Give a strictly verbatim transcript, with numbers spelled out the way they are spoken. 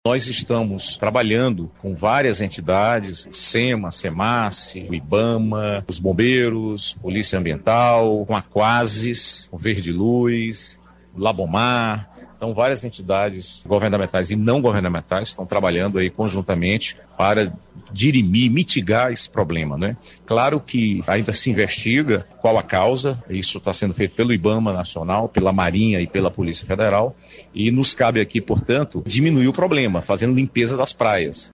Nós estamos trabalhando com várias entidades, o SEMA, SEMASSE, o IBAMA, os bombeiros, Polícia Ambiental, com a Quasis, o Verde Luz, o Labomar. Então, várias entidades governamentais e não governamentais estão trabalhando aí conjuntamente para dirimir, mitigar esse problema, né? Claro que ainda se investiga qual a causa, isso está sendo feito pelo IBAMA Nacional, pela Marinha e pela Polícia Federal, e nos cabe aqui, portanto, diminuir o problema, fazendo limpeza das praias.